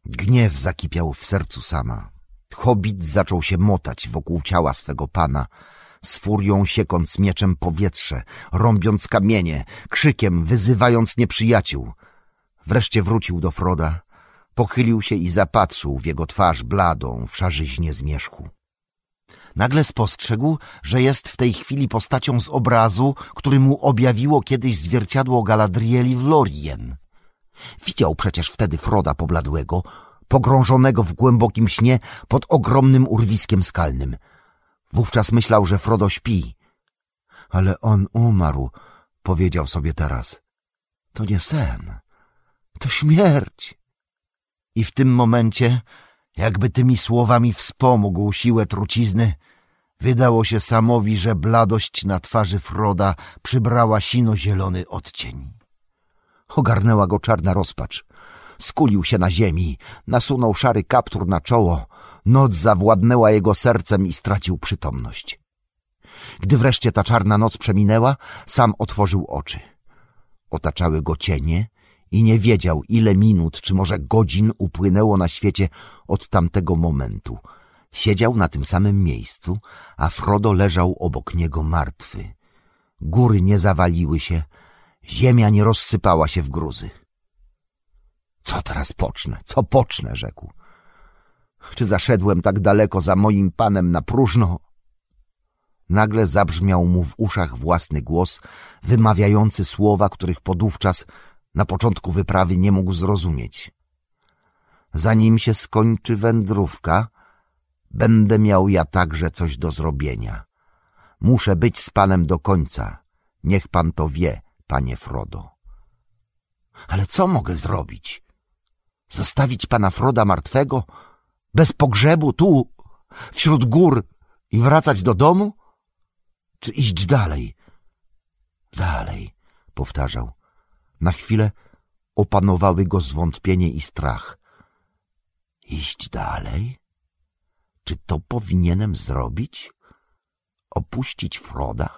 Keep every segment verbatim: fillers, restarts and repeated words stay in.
Gniew zakipiał w sercu sama. Hobbit zaczął się motać wokół ciała swego pana, z furią siekąc mieczem powietrze, rąbiąc kamienie, krzykiem wyzywając nieprzyjaciół. Wreszcie wrócił do Froda, pochylił się i zapatrzył w jego twarz bladą w szarzyźnie zmierzchu. Nagle spostrzegł, że jest w tej chwili postacią z obrazu, który mu objawiło kiedyś zwierciadło Galadrieli w Lorien. Widział przecież wtedy Froda pobladłego, pogrążonego w głębokim śnie pod ogromnym urwiskiem skalnym. Wówczas myślał, że Frodo śpi. Ale on umarł, powiedział sobie teraz. To nie sen, to śmierć. I w tym momencie, jakby tymi słowami wspomógł siłę trucizny, wydało się Samowi, że bladość na twarzy Froda przybrała sino-zielony odcień. Ogarnęła go czarna rozpacz. Skulił się na ziemi, nasunął szary kaptur na czoło, noc zawładnęła jego sercem i stracił przytomność. Gdy wreszcie ta czarna noc przeminęła, sam otworzył oczy. Otaczały go cienie i nie wiedział, ile minut, czy może godzin upłynęło na świecie od tamtego momentu. Siedział na tym samym miejscu, a Frodo leżał obok niego martwy. Góry nie zawaliły się, ziemia nie rozsypała się w gruzy. Co teraz pocznę? Co pocznę? Rzekł. Czy zaszedłem tak daleko za moim panem na próżno? Nagle zabrzmiał mu w uszach własny głos, wymawiający słowa, których podówczas na początku wyprawy nie mógł zrozumieć. Zanim się skończy wędrówka, będę miał ja także coś do zrobienia. Muszę być z panem do końca. Niech pan to wie, panie Frodo. Ale co mogę zrobić? Zostawić pana Froda martwego, bez pogrzebu, tu, wśród gór i wracać do domu? Czy iść dalej? Dalej, powtarzał. Na chwilę opanowały go zwątpienie i strach. Iść dalej? Czy to powinienem zrobić? Opuścić Froda?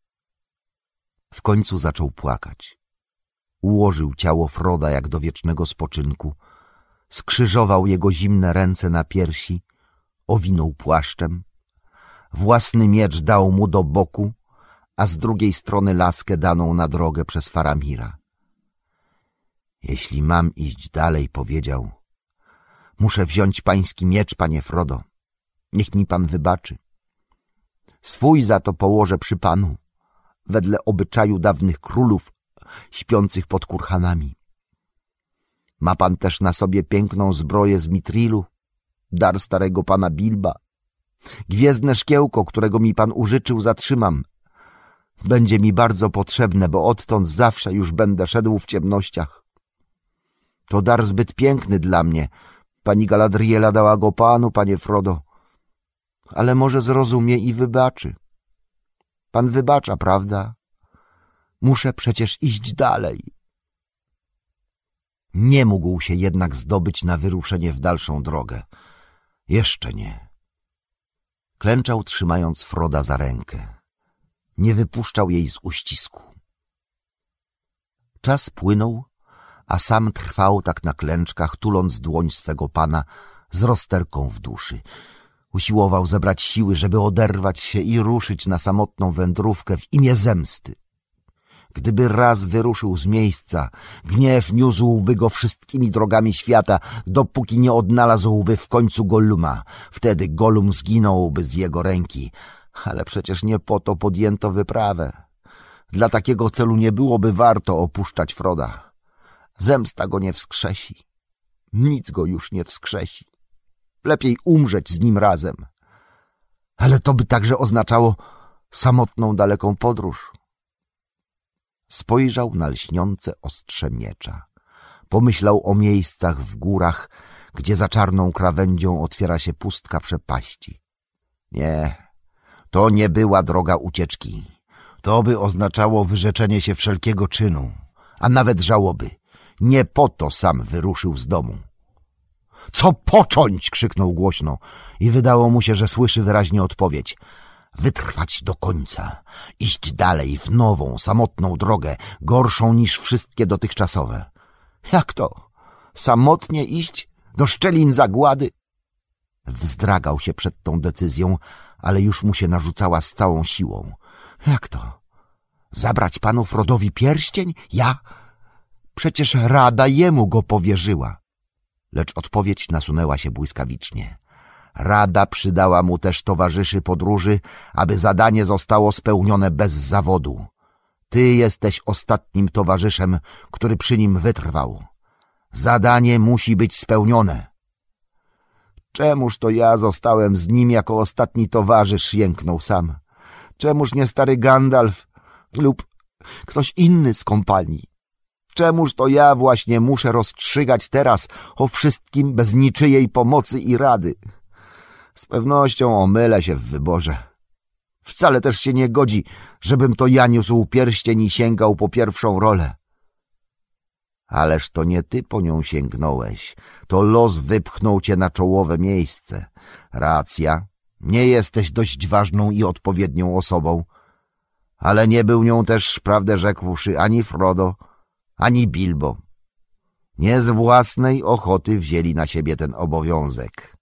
W końcu zaczął płakać. Ułożył ciało Froda jak do wiecznego spoczynku, skrzyżował jego zimne ręce na piersi, owinął płaszczem, własny miecz dał mu do boku, a z drugiej strony laskę daną na drogę przez Faramira. Jeśli mam iść dalej, powiedział, muszę wziąć pański miecz, panie Frodo. Niech mi pan wybaczy. Swój za to położę przy panu, wedle obyczaju dawnych królów śpiących pod kurhanami. Ma pan też na sobie piękną zbroję z Mitrilu, dar starego pana Bilba. Gwiezdne szkiełko, którego mi pan użyczył, zatrzymam. Będzie mi bardzo potrzebne, bo odtąd zawsze już będę szedł w ciemnościach. To dar zbyt piękny dla mnie. Pani Galadriela dała go panu, panie Frodo. Ale może zrozumie i wybaczy. Pan wybacza, prawda? Muszę przecież iść dalej. Nie mógł się jednak zdobyć na wyruszenie w dalszą drogę. Jeszcze nie. Klęczał, trzymając Froda za rękę. Nie wypuszczał jej z uścisku. Czas płynął, a sam trwał tak na klęczkach, tuląc dłoń swego pana z rozterką w duszy. Usiłował zebrać siły, żeby oderwać się i ruszyć na samotną wędrówkę w imię zemsty. Gdyby raz wyruszył z miejsca, gniew niósłby go wszystkimi drogami świata, dopóki nie odnalazłby w końcu Golluma. Wtedy Gollum zginąłby z jego ręki. Ale przecież nie po to podjęto wyprawę. Dla takiego celu nie byłoby warto opuszczać Froda. Zemsta go nie wskrzesi. Nic go już nie wskrzesi. Lepiej umrzeć z nim razem. Ale to by także oznaczało samotną, daleką podróż. Spojrzał na lśniące ostrze miecza. Pomyślał o miejscach w górach, gdzie za czarną krawędzią otwiera się pustka przepaści. Nie, to nie była droga ucieczki. To by oznaczało wyrzeczenie się wszelkiego czynu, a nawet żałoby. Nie po to sam wyruszył z domu. Co począć? Krzyknął głośno i wydało mu się, że słyszy wyraźnie odpowiedź. Wytrwać do końca, iść dalej w nową, samotną drogę, gorszą niż wszystkie dotychczasowe. Jak to? Samotnie iść do szczelin zagłady. Wzdragał się przed tą decyzją, ale już mu się narzucała z całą siłą. Jak to? Zabrać panu Frodowi pierścień? Ja? Przecież Rada jemu go powierzyła. Lecz odpowiedź nasunęła się błyskawicznie. Rada przydała mu też towarzyszy podróży, aby zadanie zostało spełnione bez zawodu. Ty jesteś ostatnim towarzyszem, który przy nim wytrwał. Zadanie musi być spełnione. Czemuż to ja zostałem z nim jako ostatni towarzysz, jęknął sam. Czemuż nie stary Gandalf lub ktoś inny z kompanii? Czemuż to ja właśnie muszę rozstrzygać teraz o wszystkim bez niczyjej pomocy i rady? Z pewnością omylę się w wyborze. Wcale też się nie godzi, żebym to ja niósł pierścień i sięgał po pierwszą rolę. Ależ to nie ty po nią sięgnąłeś, to los wypchnął cię na czołowe miejsce. Racja, nie jesteś dość ważną i odpowiednią osobą, ale nie był nią też, prawdę rzekłszy, ani Frodo, ani Bilbo. Nie z własnej ochoty wzięli na siebie ten obowiązek.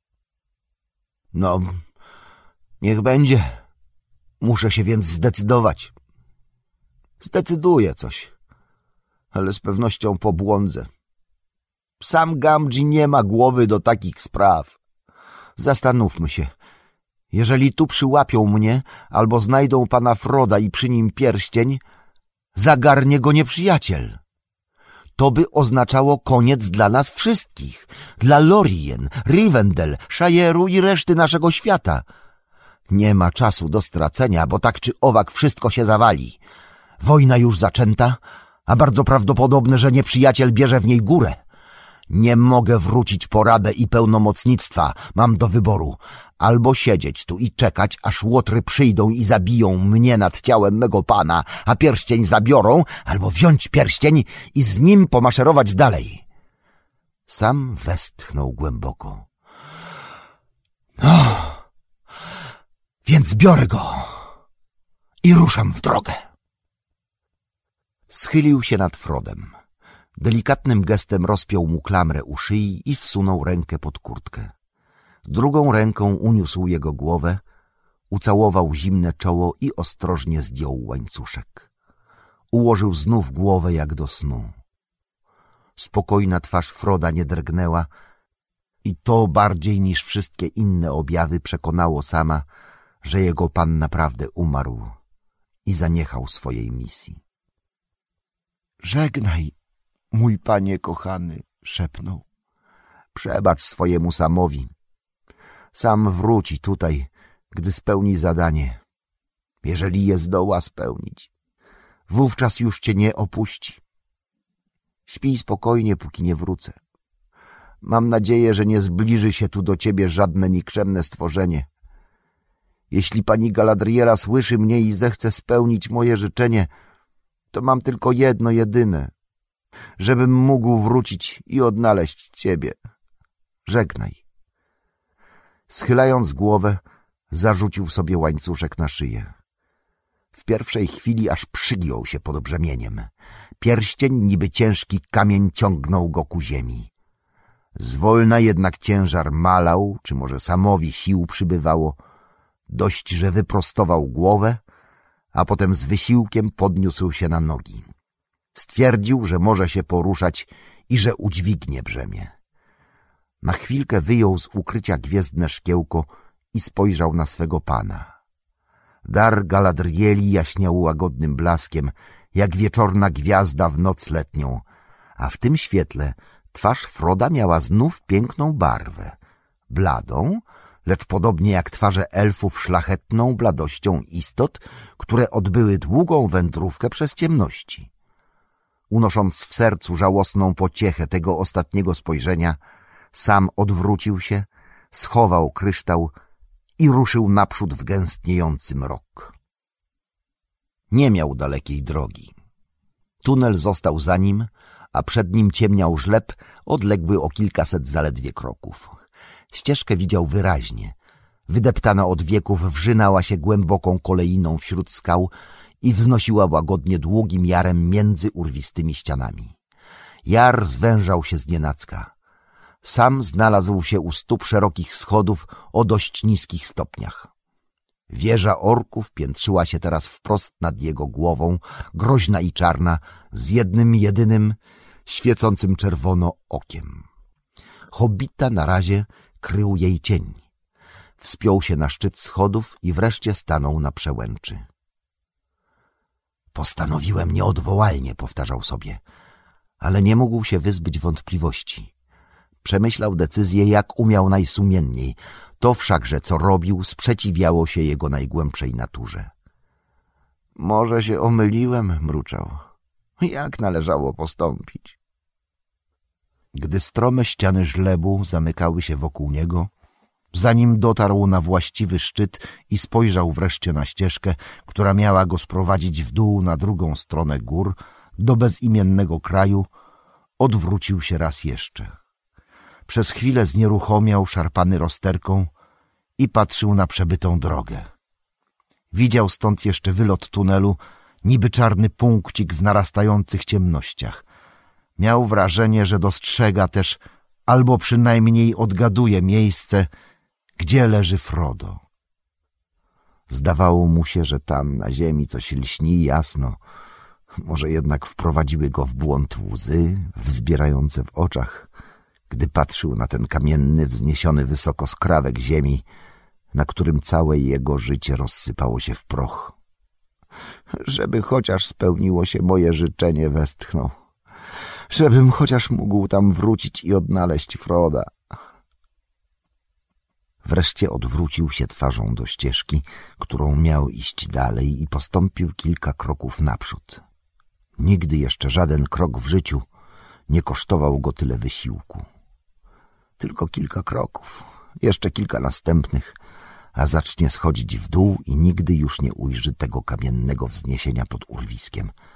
No, niech będzie. Muszę się więc zdecydować. Zdecyduję coś, ale z pewnością pobłądzę. Sam Gamgee nie ma głowy do takich spraw. Zastanówmy się. Jeżeli tu przyłapią mnie albo znajdą pana Froda i przy nim pierścień, zagarnie go nieprzyjaciel. To by oznaczało koniec dla nas wszystkich, dla Lorien, Rivendell, Shire'u i reszty naszego świata. Nie ma czasu do stracenia, bo tak czy owak wszystko się zawali. Wojna już zaczęta, a bardzo prawdopodobne, że nieprzyjaciel bierze w niej górę. Nie mogę wrócić po radę i pełnomocnictwa. Mam do wyboru. Albo siedzieć tu i czekać, aż łotry przyjdą i zabiją mnie nad ciałem mego pana, a pierścień zabiorą, albo wziąć pierścień i z nim pomaszerować dalej. Sam westchnął głęboko. No, więc biorę go i ruszam w drogę. Schylił się nad Frodem. Delikatnym gestem rozpiął mu klamrę u szyi i wsunął rękę pod kurtkę. Drugą ręką uniósł jego głowę, ucałował zimne czoło i ostrożnie zdjął łańcuszek. Ułożył znów głowę jak do snu. Spokojna twarz Froda nie drgnęła i to bardziej niż wszystkie inne objawy przekonało sama, że jego pan naprawdę umarł i zaniechał swojej misji. Żegnaj, mój panie kochany, szepnął. Przebacz swojemu Samowi. Sam wróci tutaj, gdy spełni zadanie. Jeżeli je zdoła spełnić, wówczas już cię nie opuści. Śpij spokojnie, póki nie wrócę. Mam nadzieję, że nie zbliży się tu do ciebie żadne nikczemne stworzenie. Jeśli pani Galadriela słyszy mnie i zechce spełnić moje życzenie, to mam tylko jedno jedyne, żebym mógł wrócić i odnaleźć ciebie. Żegnaj. Schylając głowę, zarzucił sobie łańcuszek na szyję. W pierwszej chwili aż przygiął się pod brzemieniem. Pierścień, niby ciężki kamień, ciągnął go ku ziemi. Zwolna jednak ciężar malał, czy może Samowi sił przybywało. Dość, że wyprostował głowę, a potem z wysiłkiem podniósł się na nogi. Stwierdził, że może się poruszać i że udźwignie brzemię. Na chwilkę wyjął z ukrycia gwiezdne szkiełko i spojrzał na swego pana. Dar Galadrieli jaśniał łagodnym blaskiem, jak wieczorna gwiazda w noc letnią, a w tym świetle twarz Froda miała znów piękną barwę, bladą, lecz podobnie jak twarze elfów szlachetną bladością istot, które odbyły długą wędrówkę przez ciemności. Unosząc w sercu żałosną pociechę tego ostatniego spojrzenia, sam odwrócił się, schował kryształ i ruszył naprzód w gęstniejący mrok. Nie miał dalekiej drogi. Tunel został za nim, a przed nim ciemniał żleb odległy o kilkaset zaledwie kroków. Ścieżkę widział wyraźnie. Wydeptana od wieków wrzynała się głęboką kolejiną wśród skał i wznosiła łagodnie długim jarem między urwistymi ścianami. Jar zwężał się znienacka. Sam znalazł się u stóp szerokich schodów o dość niskich stopniach. Wieża orków piętrzyła się teraz wprost nad jego głową, groźna i czarna, z jednym jedynym, świecącym czerwono okiem. Hobbita na razie krył jej cień. Wspiął się na szczyt schodów i wreszcie stanął na przełęczy. Postanowiłem nieodwołalnie, powtarzał sobie, ale nie mógł się wyzbyć wątpliwości. Przemyślał decyzję, jak umiał najsumienniej. To wszakże, co robił, sprzeciwiało się jego najgłębszej naturze. Może się omyliłem, mruczał. Jak należało postąpić? Gdy strome ściany żlebu zamykały się wokół niego, zanim dotarł na właściwy szczyt i spojrzał wreszcie na ścieżkę, która miała go sprowadzić w dół na drugą stronę gór, do bezimiennego kraju, odwrócił się raz jeszcze. Przez chwilę znieruchomiał, szarpany rozterką, i patrzył na przebytą drogę. Widział stąd jeszcze wylot tunelu, niby czarny punkcik w narastających ciemnościach. Miał wrażenie, że dostrzega też, albo przynajmniej odgaduje miejsce, gdzie leży Frodo. Zdawało mu się, że tam na ziemi coś lśni jasno. Może jednak wprowadziły go w błąd łzy, wzbierające w oczach, gdy patrzył na ten kamienny, wzniesiony wysoko skrawek ziemi, na którym całe jego życie rozsypało się w proch. Żeby chociaż spełniło się moje życzenie, westchnął. Żebym chociaż mógł tam wrócić i odnaleźć Froda. Wreszcie odwrócił się twarzą do ścieżki, którą miał iść dalej, i postąpił kilka kroków naprzód. Nigdy jeszcze żaden krok w życiu nie kosztował go tyle wysiłku. Tylko kilka kroków, jeszcze kilka następnych, a zacznie schodzić w dół i nigdy już nie ujrzy tego kamiennego wzniesienia pod urwiskiem.